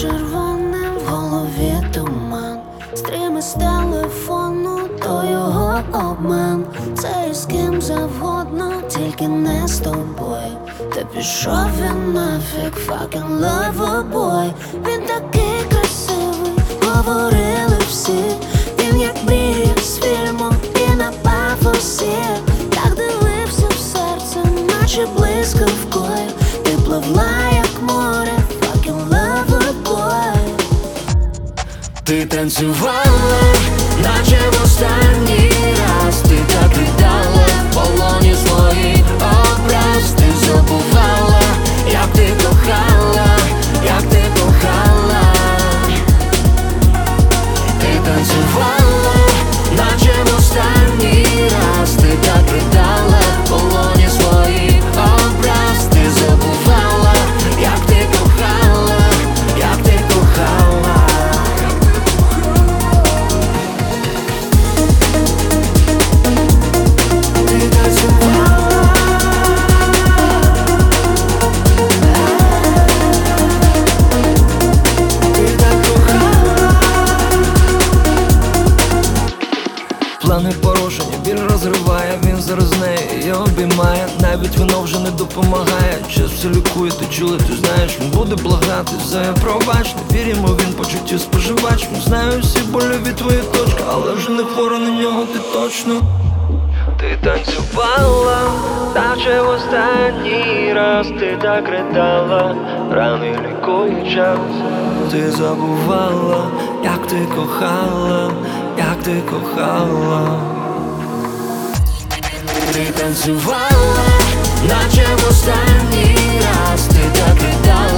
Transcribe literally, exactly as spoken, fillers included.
червоним, в голові туман. Стріми з телефону, то його обман. Це і з ким завгодно, тільки не з тобою. Та пішов він нафіг, fucking loverboy. Він такий красивий, говорили всі. Він як мрія з фільму і напав усіх. Так дивився в серце, наче блискавкою. Ти пливла як море, fucking loverboy. Ти танцювала, наче в останній раз. Ти так віддала в полоні свої образ. Ти забувала, як ти кохала, як ти кохала. Ти танцювала, наче в останній раз. Ти так віддала в полоні свої образ. Ти забувала, як ти кохала, як ти кохала. Плани порушені, біль розриває, він зараз з нею її обіймає. Навіть воно вже не допомагає. Час все лікує, ти чула, ти знаєш, він буде благати за я пробач. Не віримо, він почуття споживач. Не знаю всі больові твої точки, але вже не хвора на нього, ти точно. Ти танцювала, наче в останній раз. Ти так ридала, рани лікує час. Ти забувала, як ти кохала, як ти кохала. Ти танцювала, наче в останній раз. Ти так ридала.